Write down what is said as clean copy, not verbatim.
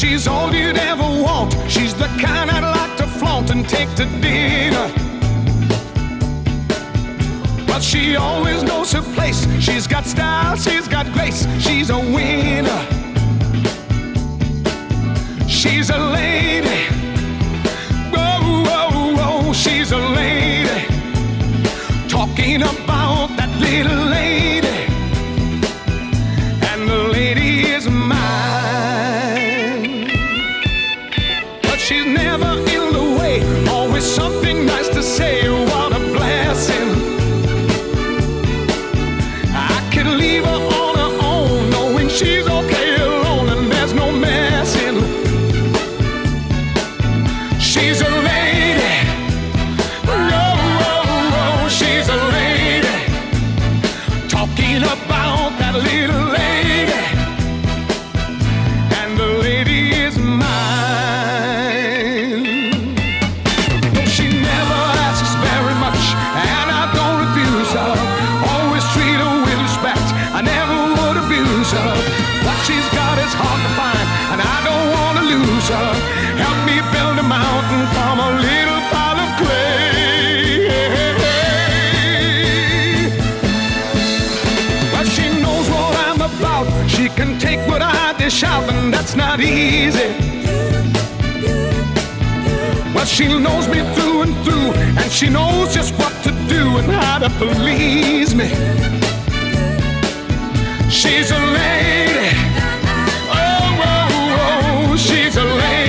She's all you'd ever want. She's the kind I'd like to flaunt and take to dinner. But she always knows her place. She's got style, she's got grace. She's a winner. She's a lady. Whoa, whoa, whoa. She's a lady. Talking about that little lady. And the lady is mine. But she's never in the way. Always something nice to say. What a blessing. I could leave her on her own, knowing she's okay alone and there's no messing. She's a lady. Whoa, whoa, whoa. She's a lady. Talking about that little lady. And the lady is mine. Though she never asks very much, and I don't refuse her. Always treat her with respect. I never would abuse her. What she's got is hard to find, and I don't want to lose her. Help me build a mountain from a little pile of clay. But she knows what I'm about. She can take what I dish out, and that's not easy. But she knows me through and through, and she knows just what to do and how to please me. She's a lady. Oh, oh, oh, she's a lady.